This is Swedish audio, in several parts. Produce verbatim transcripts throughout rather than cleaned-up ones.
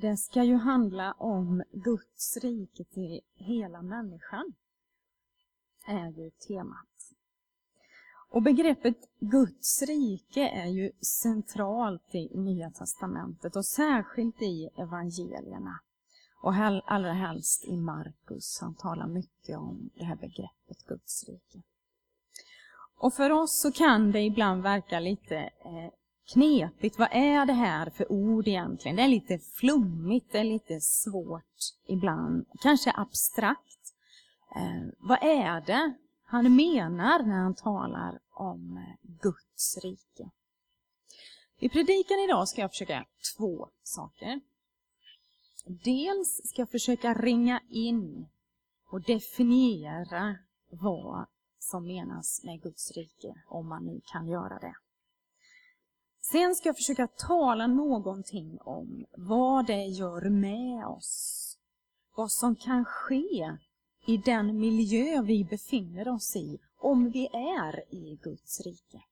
det ska ju handla om Guds rike till hela människan. Är ju temat. Och begreppet Guds rike är ju centralt i Nya testamentet och särskilt i evangelierna. Och allra helst i Markus. Han talar mycket om det här begreppet Guds rike. Och för oss så kan det ibland verka lite eh, knepigt. Vad är det här för ord egentligen? Det är lite flummigt, det är lite svårt ibland. Kanske abstrakt. Eh, vad är det han menar när han talar om eh, Guds rike? I predikan idag ska jag försöka göra två saker. Dels ska jag försöka ringa in och definiera vad som menas med Guds rike, om man nu kan göra det. Sen ska jag försöka tala någonting om vad det gör med oss. Vad som kan ske i den miljö vi befinner oss i om vi är i Guds rike.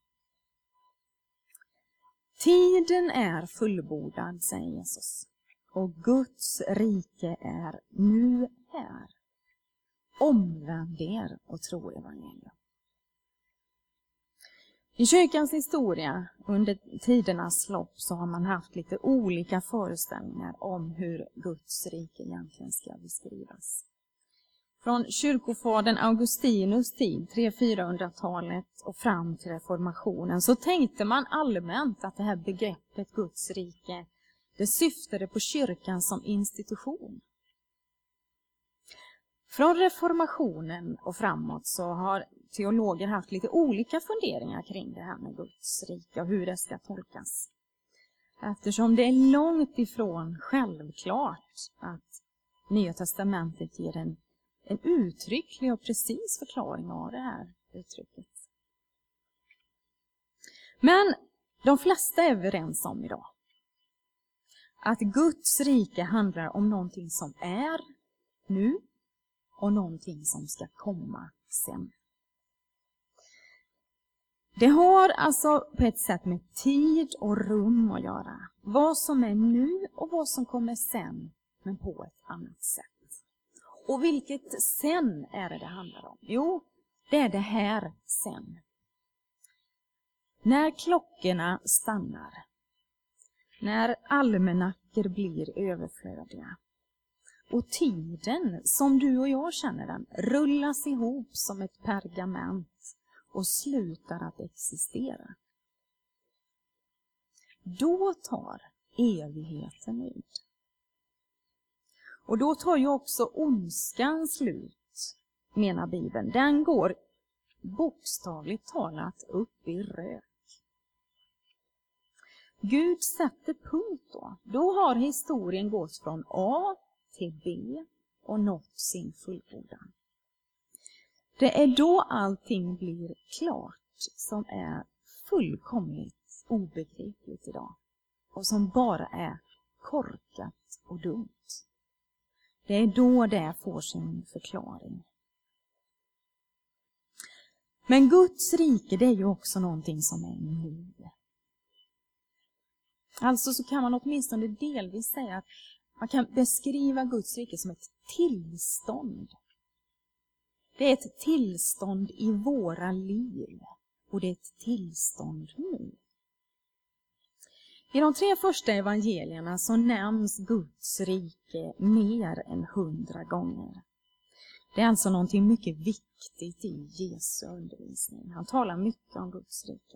Tiden är fullbordad, säger Jesus. Och Guds rike är nu här. Omvänd er och tro evangelium. I kyrkans historia under tidernas lopp så har man haft lite olika föreställningar om hur Guds rike egentligen ska beskrivas. Från kyrkofadern Augustinus tid, tre till fyrahundratalet och fram till reformationen, så tänkte man allmänt att det här begreppet Guds rike, det syftade på kyrkan som institution. Från reformationen och framåt så har teologer haft lite olika funderingar kring det här med Guds rike och hur det ska tolkas. Eftersom det är långt ifrån självklart att Nya testamentet ger en, en uttrycklig och precis förklaring av det här uttrycket. Men de flesta är överens om idag att Guds rike handlar om någonting som är nu och någonting som ska komma sen. Det har alltså på ett sätt med tid och rum att göra. Vad som är nu och vad som kommer sen, men på ett annat sätt. Och vilket sen är det det handlar om? Jo, det är det här sen. När klockorna stannar. När almanackor blir överflödiga. Och tiden, som du och jag känner den, rullas ihop som ett pergament och slutar att existera. Då tar evigheten ut. Och då tar ju också ondskan slut, menar Bibeln. Den går bokstavligt talat upp i rök. Gud sätter punkt då. Då har historien gått från A till B och nått sin fullbordan. Det är då allting blir klart som är fullkomligt obegripligt idag. Och som bara är korkat och dumt. Det är då det får sin förklaring. Men Guds rike, det är ju också någonting som är nu. Alltså så kan man åtminstone delvis säga att man kan beskriva Guds rike som ett tillstånd. Det är ett tillstånd i våra liv. Och det är ett tillstånd nu. I de tre första evangelierna så nämns Guds rike mer än hundra gånger. Det är alltså någonting mycket viktigt i Jesu undervisning. Han talar mycket om Guds rike.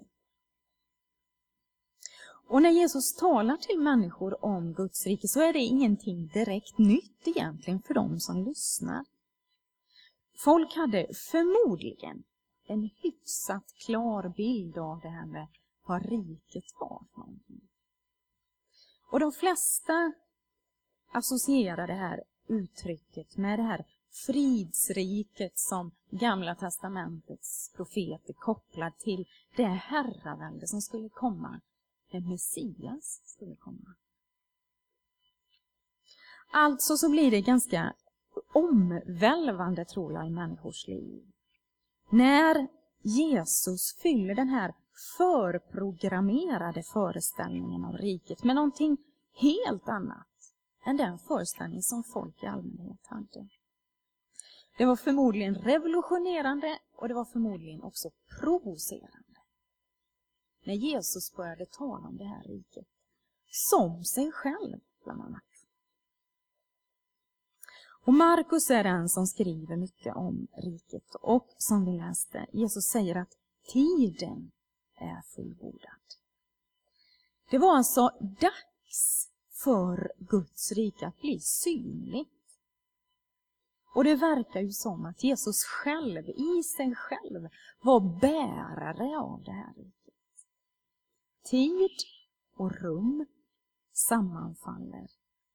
Och när Jesus talar till människor om Guds rike så är det ingenting direkt nytt egentligen för dem som lyssnar. Folk hade förmodligen en hyfsat klar bild av det här med vad riket var för någonting. Och de flesta associerar det här uttrycket med det här fridsriket som Gamla testamentets profeter kopplar till det herravälde som skulle komma. En Messias skulle komma. Alltså så blir det ganska omvälvande, tror jag, i människors liv. När Jesus fyller den här förprogrammerade föreställningen av riket med någonting helt annat. än den föreställning som folk i allmänhet hade. Det var förmodligen revolutionerande och det var förmodligen också provocerande. När Jesus började tala om det här riket. Som sig själv bland annat. Och Markus är den som skriver mycket om riket. Och som vi läste, Jesus säger att tiden är fullbordad. Det var alltså dags för Guds rike att bli synligt. Och det verkar ju som att Jesus själv, i sig själv, var bärare av det här riket. Tid och rum sammanfaller.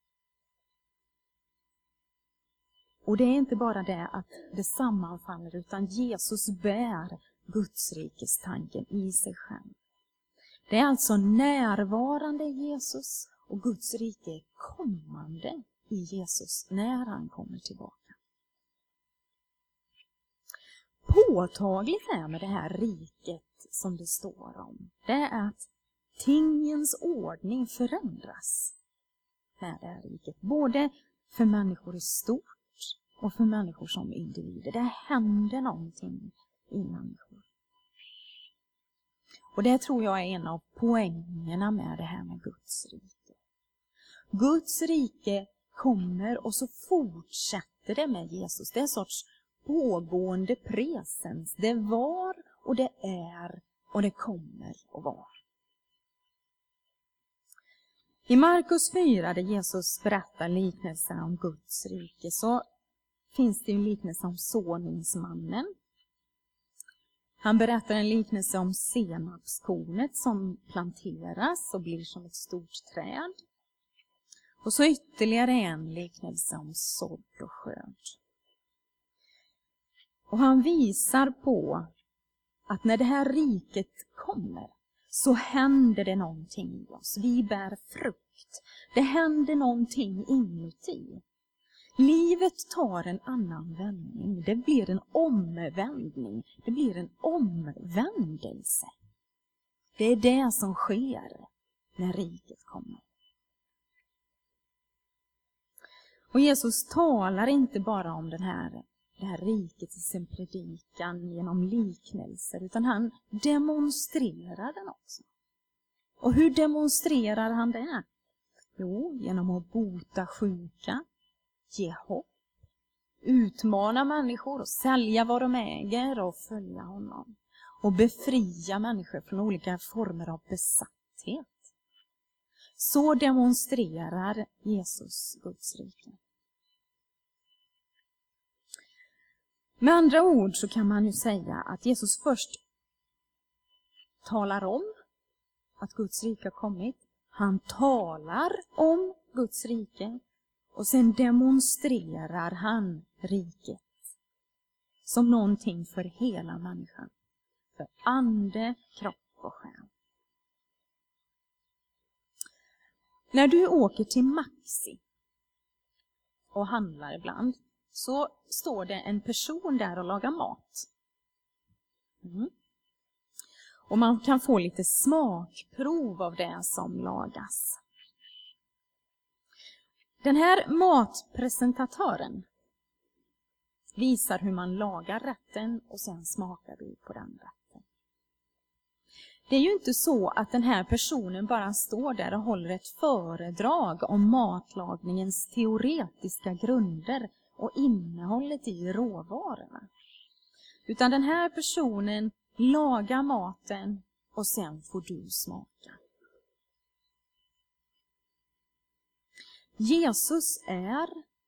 Och det är inte bara det att det sammanfaller, utan Jesus bär Guds rikes tanken i sig själv. Det är alltså närvarande i Jesus och Guds rike är kommande i Jesus när han kommer tillbaka. Påtagligt är med det här riket som det står om, det är att tingens ordning förändras med det här riket. Både för människor i stort och för människor som individer. Det händer någonting i människor. Och det tror jag är en av poängerna med det här med Guds rike. Guds rike kommer och så fortsätter det med Jesus. Det är en sorts pågående presens. Det var och det är och det kommer att vara. I Markus fyra där Jesus berättar liknelsen om Guds rike så finns det en liknelse om såningsmannen. Han berättar en liknelse om senapskornet som planteras och blir som ett stort träd. Och så ytterligare en liknelse om sådd och skörd. Och han visar på att när det här riket kommer så händer det någonting i oss. Vi bär frukt. Det händer någonting inuti. Livet tar en annan vändning. Det blir en omvändning. Det blir en omvändelse. Det är det som sker när riket kommer. Och Jesus talar inte bara om den här, det här riket i sin predikan genom liknelser, utan han demonstrerar den också. Och hur demonstrerar han det? Jo, genom att bota sjuka, ge hopp, utmana människor och sälja vad de äger och följa honom. Och befria människor från olika former av besatthet. Så demonstrerar Jesus Guds rike. Med andra ord så kan man ju säga att Jesus först talar om att Guds rike har kommit. Han talar om Guds rike och sen demonstrerar han riket som någonting för hela människan. För ande, kropp och själ. När du åker till Maxi och handlar ibland så står det en person där och lagar mat. Mm. Och man kan få lite smakprov av det som lagas. Den här matpresentatören visar hur man lagar rätten och sen smakar du på den rätten. Det är ju inte så att den här personen bara står där och håller ett föredrag om matlagningens teoretiska grunder och innehållet i råvarorna. Utan den här personen lagar maten och sen får du smaka. Jesus är,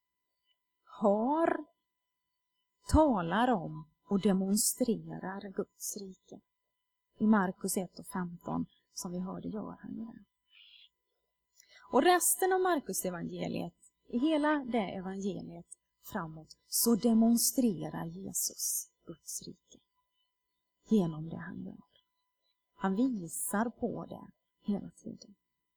har, talar om och demonstrerar Guds rike. I Markus ett och femton som vi hörde gör han det. Och resten av Markus evangeliet, i hela det evangeliet framåt, så demonstrerar Jesus Guds rike. Genom det han gör. Han visar på det hela tiden.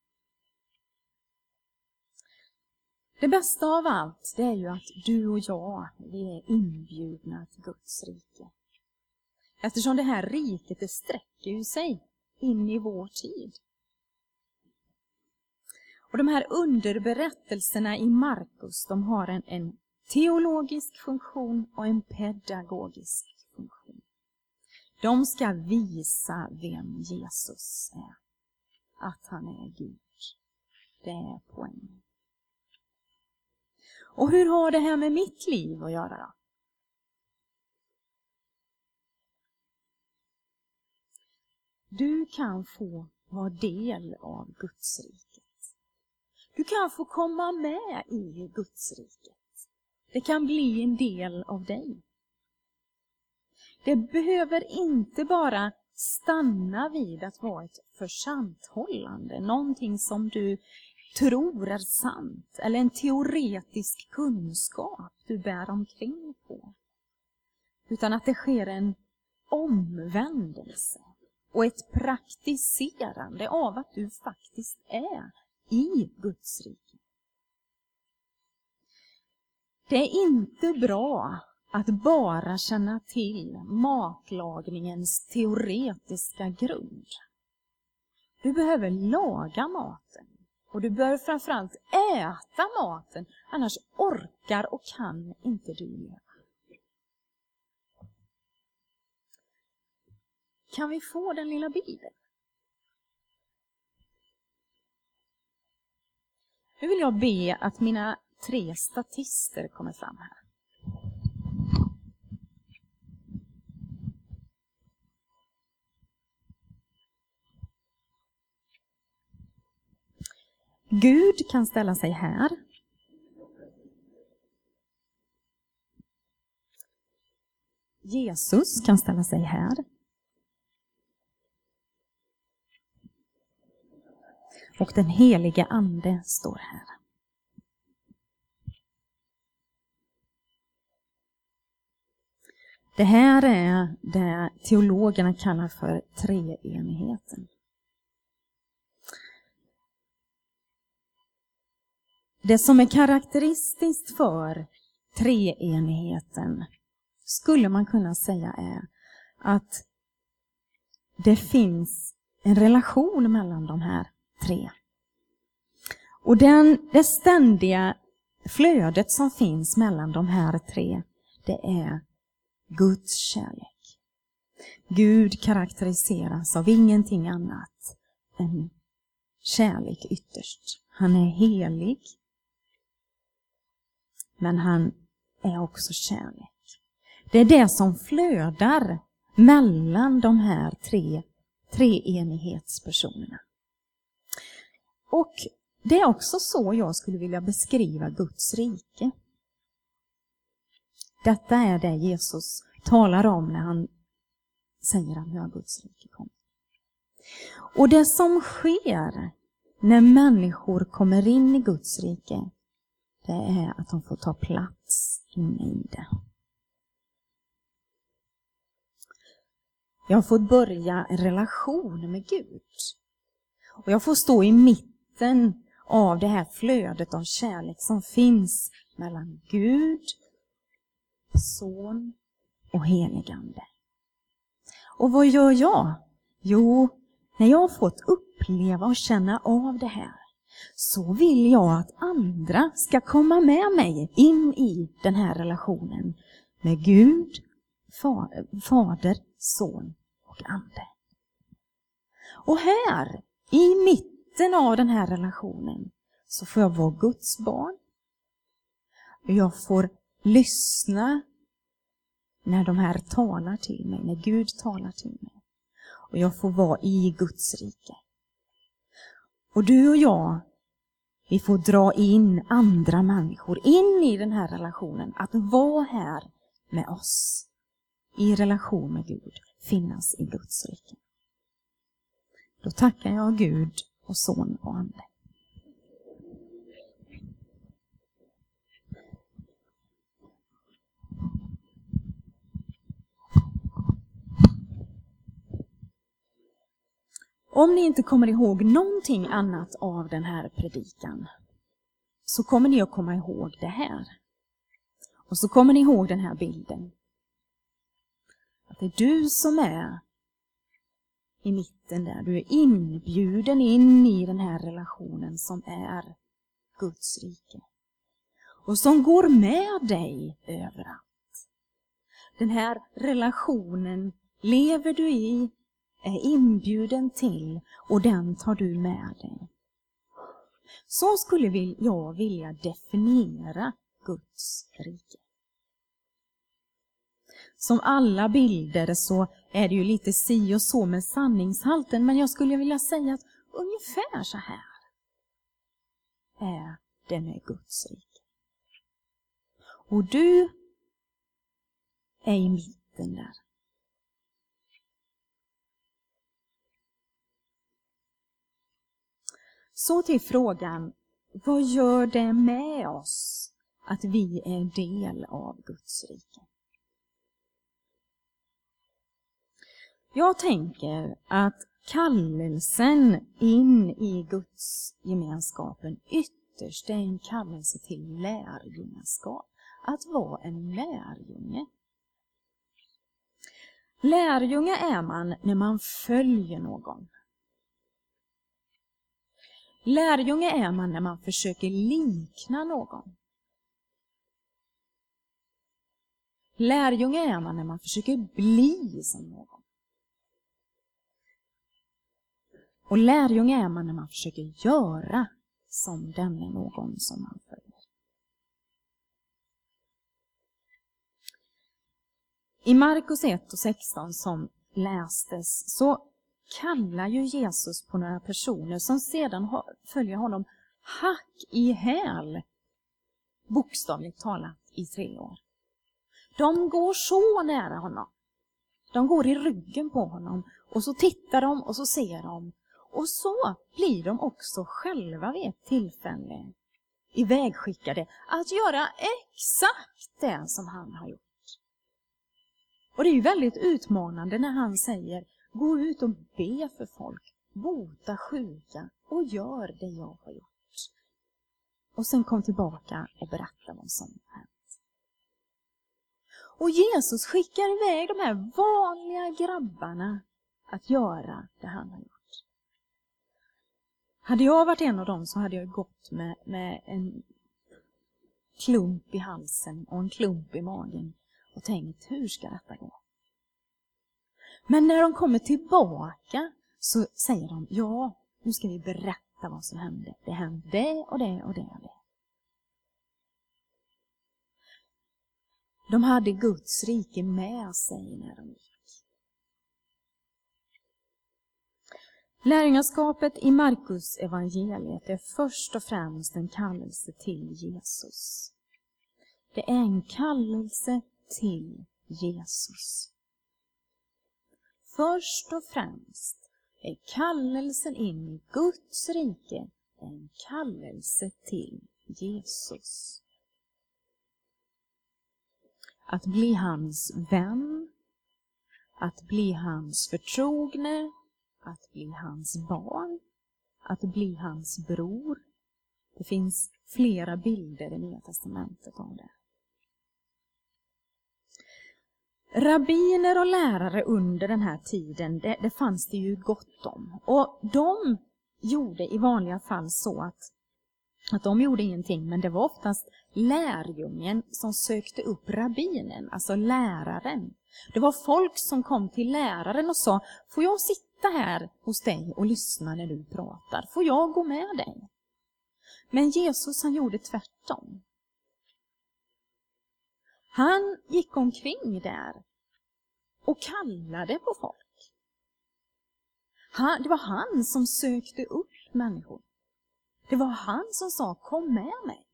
Det bästa av allt, det är ju att du och jag, vi är inbjudna till Guds rike. Eftersom det här riket, det sträcker ju sig in i vår tid. Och de här underberättelserna i Markus, de har en, en teologisk funktion och en pedagogisk funktion. De ska visa vem Jesus är. Att han är Gud. Det är poängen. Och hur har det här med mitt liv att göra då? Du kan få vara del av Guds riket. Du kan få komma med i Guds riket. Det kan bli en del av dig. Det behöver inte bara stanna vid att vara ett försanthållande. Någonting som du tror är sant. Eller en teoretisk kunskap du bär omkring på. Utan att det sker en omvändelse. Och ett praktiserande av att du faktiskt är i Guds rike. Det är inte bra att bara känna till matlagningens teoretiska grund. Du behöver laga maten. Och du behöver framförallt äta maten. Annars orkar och kan inte du leva. Kan vi få den lilla bilden? Nu vill jag be att mina tre statister kommer fram här. Gud kan ställa sig här. Jesus kan ställa sig här. Och den helige ande står här. Det här är det teologerna kallar för treenigheten. Det som är karaktäristiskt för treenigheten skulle man kunna säga är att det finns en relation mellan de här tre. Och den, det ständiga flödet som finns mellan de här tre, det är Guds kärlek. Gud karaktäriseras av ingenting annat än kärlek ytterst. Han är helig, men han är också kärlek. Det är det som flödar mellan de här tre treenighetspersonerna. Och det är också så jag skulle vilja beskriva Guds rike. Detta är det Jesus talar om när han säger att nu har Guds rike kommit. Och det som sker när människor kommer in i Guds rike, det är att de får ta plats inne i det. Jag har fått börja en relation med Gud. Och jag får stå i mitten av det här flödet av kärlek som finns mellan Gud, Son och heligande. Och vad gör jag? Jo, när jag har fått uppleva och känna av det här, så vill jag att andra ska komma med mig in i den här relationen med Gud, Fader, Son och Ande. Och här, i mitten av den här relationen, så får jag vara Guds barn. Jag får lyssna när de här talar till mig, när Gud talar till mig. Och jag får vara i Guds rike. Och du och jag, vi får dra in andra människor in i den här relationen. Att vara här med oss, i relation med Gud, finnas i Guds rike. Då tackar jag Gud och Son och Ande. Om ni inte kommer ihåg någonting annat av den här predikan, så kommer ni att komma ihåg det här. Och så kommer ni ihåg den här bilden. Att det är du som är i mitten där. Du är inbjuden in i den här relationen som är Guds rike. Och som går med dig överallt. Den här relationen lever du i, är inbjuden till och den tar du med dig. Så skulle jag vilja definiera Guds rike. Som alla bilder så är det ju lite si och så med sanningshalten, men jag skulle vilja säga att ungefär så här är det med Guds rike. Och du är i mitten där. Så till frågan, vad gör det med oss att vi är del av Guds rike? Jag tänker att kallelsen in i Guds gemenskapen ytterst är en kallelse till lärjungaskap. Att vara en lärjunge. Lärjunge är man när man följer någon. Lärjunge är man när man försöker likna någon. Lärjunge är man när man försöker bli som någon. Och lärjunge är man när man försöker göra som denne någon som man följer. I Markus ett och sexton som lästes så kallar ju Jesus på några personer som sedan följer honom hack i häl, bokstavligt talat i tre år. De går så nära honom. De går i ryggen på honom och så tittar de och så ser de. Och så blir de också själva vid ett tillfälle ivägskickade att göra exakt det som han har gjort. Och det är ju väldigt utmanande när han säger, gå ut och be för folk, bota sjuka och gör det jag har gjort. Och sen kom tillbaka och berätta vad som har hänt. Och Jesus skickar iväg de här vanliga grabbarna att göra det han har gjort. Hade jag varit en av dem så hade jag gått med, med en klump i halsen och en klump i magen och tänkt, hur ska detta gå? Men när de kommer tillbaka så säger de, ja, nu ska vi berätta vad som hände. Det hände det och det och det och det. De hade Guds rike med sig när de gick. Lärjungaskapet i Markus evangeliet är först och främst en kallelse till Jesus. Det är en kallelse till Jesus. Först och främst är kallelsen in i Guds rike en kallelse till Jesus. Att bli hans vän, att bli hans förtrogne, att bli hans barn, att bli hans bror. Det finns flera bilder i Nya testamentet om det. Rabbiner och lärare under den här tiden, det, det fanns det ju gott om. Och de gjorde i vanliga fall så att, att de gjorde ingenting, men det var oftast lärjungen som sökte upp rabbinen, alltså läraren. Det var folk som kom till läraren och sa, får jag sitta här hos dig och lyssna när du pratar? Får jag gå med dig? Men Jesus, han gjorde tvärtom. Han gick omkring där och kallade på folk. Han, det var han som sökte upp människor. Det var han som sa, kom med mig.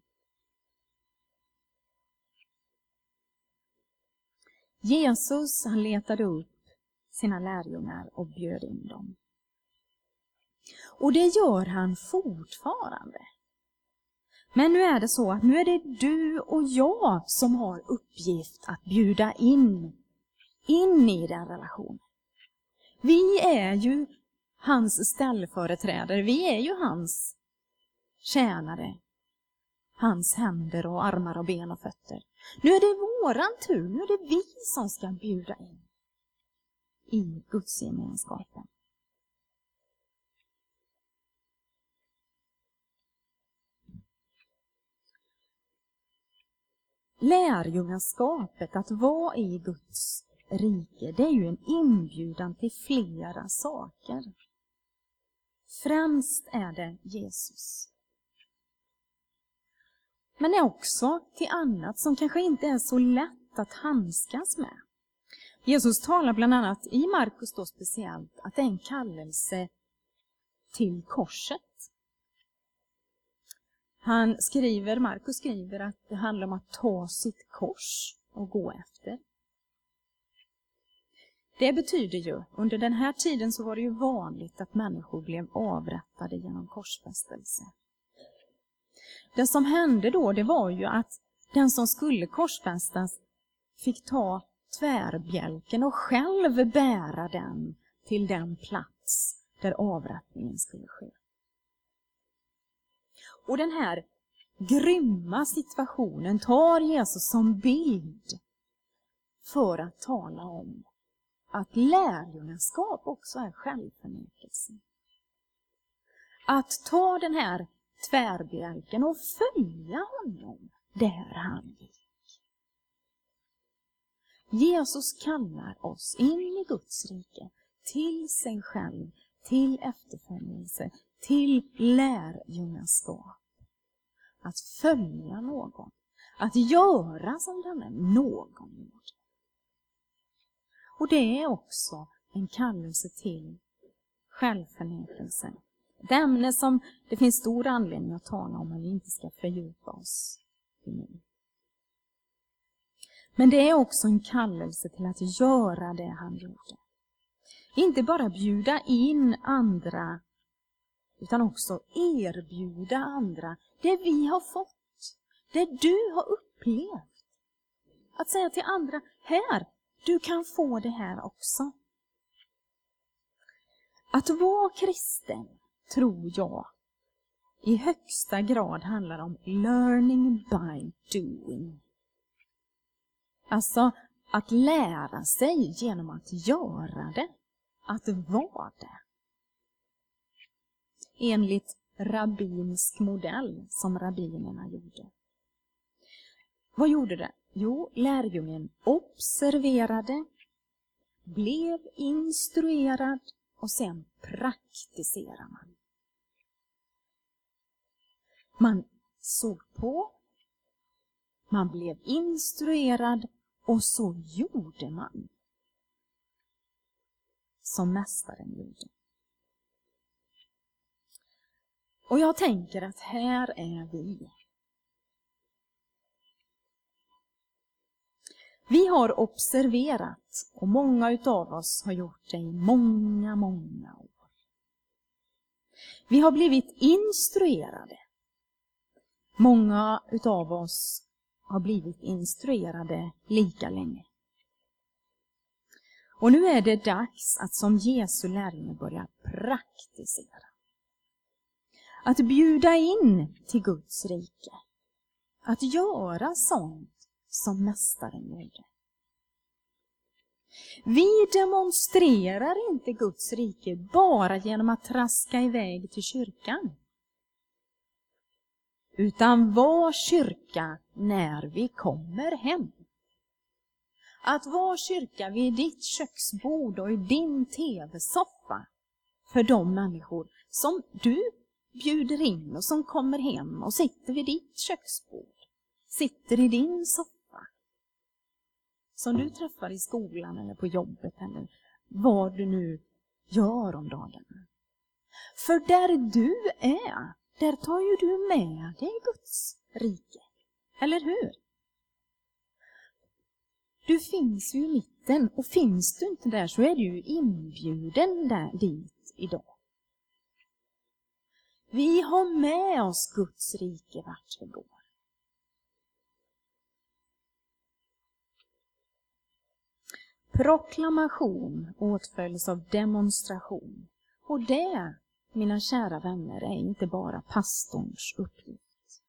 Jesus, han letade upp sina lärjungar och bjöd in dem. Och det gör han fortfarande. Men nu är det så att nu är det du och jag som har uppgift att bjuda in, in i den relationen. Vi är ju hans ställföreträdare, vi är ju hans tjänare, hans händer och armar och ben och fötter. Nu är det våran tur, nu är det vi som ska bjuda in i Guds gemenskapen. lärjungaskapet, att vara i Guds rike, det är ju en inbjudan till flera saker. Främst är det Jesus. Men det är också till annat som kanske inte är så lätt att handskas med. Jesus talar bland annat i Markus då speciellt att det är en kallelse till korset. Han skriver, Markus skriver att det handlar om att ta sitt kors och gå efter. Det betyder ju, under den här tiden så var det ju vanligt att människor blev avrättade genom korsfästelse. Det som hände då, det var ju att den som skulle korsfästas fick ta tvärbjälken och själv bära den till den plats där avrättningen skulle ske. Och den här grymma situationen tar Jesus som bild för att tala om att lärjungaskap också är självförnekelse. Att ta den här tvärbjälken och följa honom där han gick. Jesus kallar oss in i Guds rike, till sig själv, till efterföljelse, till lärjungaskap. Att följa någon, att göra som denne någon gjorde. Och det är också en kallelse till självförnekelse. Ett ämne som det finns stor anledning att tala om, men vi inte ska fördjupa oss i nu. Men det är också en kallelse till att göra det han gjorde. Inte bara bjuda in andra, utan också erbjuda andra det vi har fått, det du har upplevt. Att säga till andra, här, du kan få det här också. Att vara kristen, tror jag, i högsta grad handlar om learning by doing. Alltså att lära sig genom att göra det, att vara det. Enligt rabbinsk modell som rabbinerna gjorde. Vad gjorde det? Jo, lärjungen observerade, blev instruerad och sen praktiserade man. Man såg på, man blev instruerad och så gjorde man som mästaren gjorde. Och jag tänker att här är vi. Vi har observerat, och många utav oss har gjort det i många, många år. Vi har blivit instruerade. Många utav oss har blivit instruerade lika länge. Och nu är det dags att som Jesu lärjunge börja praktisera. Att bjuda in till Guds rike. Att göra sånt som mästaren gjorde. Vi demonstrerar inte Guds rike bara genom att traska iväg till kyrkan. Utan var kyrka när vi kommer hem. Att vara kyrka vid ditt köksbord och i din tv-soffa för de människor som du bjuder in och som kommer hem och sitter vid ditt köksbord. Sitter i din soffa. Som du träffar i skolan eller på jobbet eller vad du nu gör om dagarna. För där du är, där tar ju du med dig Guds rike. Eller hur? Du finns ju i mitten, och finns du inte där så är du ju inbjuden där dit idag. Vi har med oss Guds rike vart vi går. Proklamation åtföljs av demonstration. Och det, mina kära vänner, är inte bara pastorns uppgift.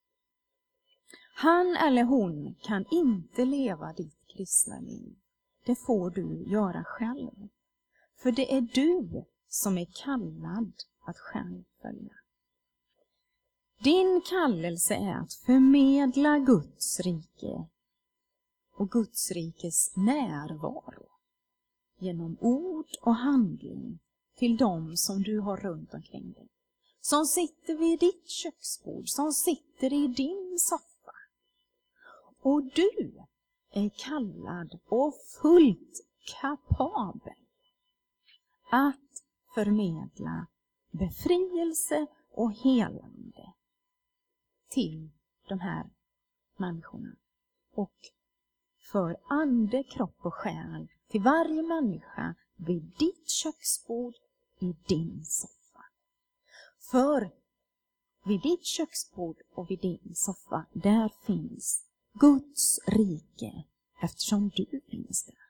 Han eller hon kan inte leva ditt kristna liv. Det får du göra själv. För det är du som är kallad att själv följa. Din kallelse är att förmedla Guds rike och Guds rikes närvaro genom ord och handling till dem som du har runt omkring dig. Som sitter vid ditt köksbord, som sitter i din soffa. Och du är kallad och fullt kapabel att förmedla befrielse och helande till de här människorna. Och för ande, kropp och själ till varje människa vid ditt köksbord i din soffa. För vid ditt köksbord och vid din soffa, där finns Guds rike, eftersom du finns där.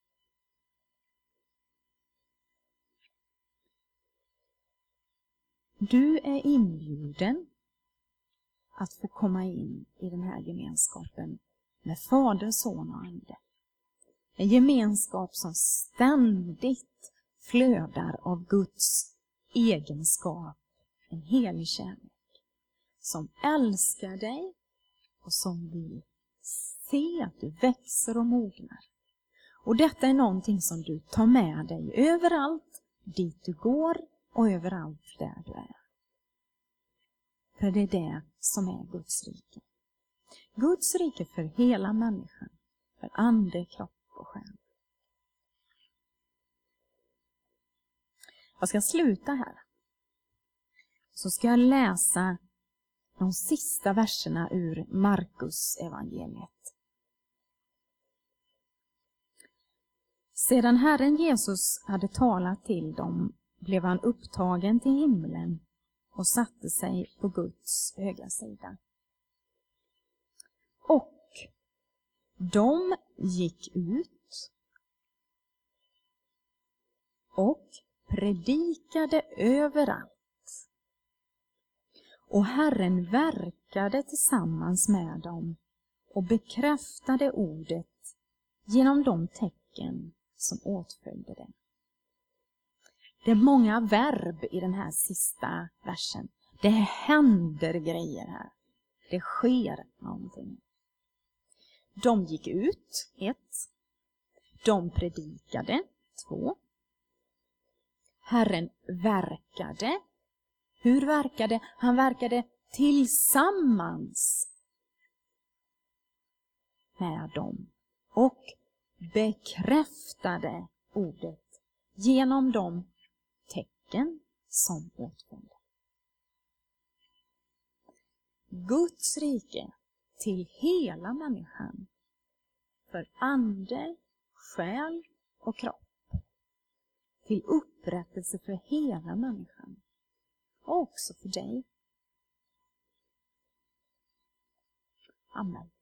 Du är inbjuden att få komma in i den här gemenskapen med Fader, Son och Ande. En gemenskap som ständigt flödar av Guds egenskap, en helig kärlek. Som älskar dig och som vill se att du växer och mognar. Och detta är någonting som du tar med dig överallt dit du går och överallt där du är. För det är det som är Guds rike. Guds rike för hela människan, för ande, kropp och själ. Jag ska sluta här. Så ska jag läsa de sista verserna ur Markus evangeliet. Sedan Herren Jesus hade talat till dem blev han upptagen till himlen och satte sig på Guds högra sida. Och de gick ut och predikade överallt. Och Herren verkade tillsammans med dem och bekräftade ordet genom de tecken som åtföljde det. Det är många verb i den här sista versen. Det händer grejer här. Det sker någonting. De gick ut, ett. De predikade, två. Herren verkade. Hur verkade? Han verkade tillsammans med dem och bekräftade ordet genom de tecken som åtföljde. Guds rike till hela människan, för ande, själ och kropp. Till upprättelse för hela människan. Och också för dig. Amen.